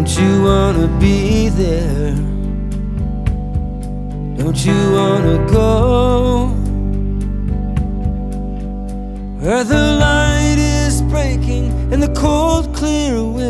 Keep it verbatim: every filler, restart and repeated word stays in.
Don't you wanna be there? Don't you wanna go where the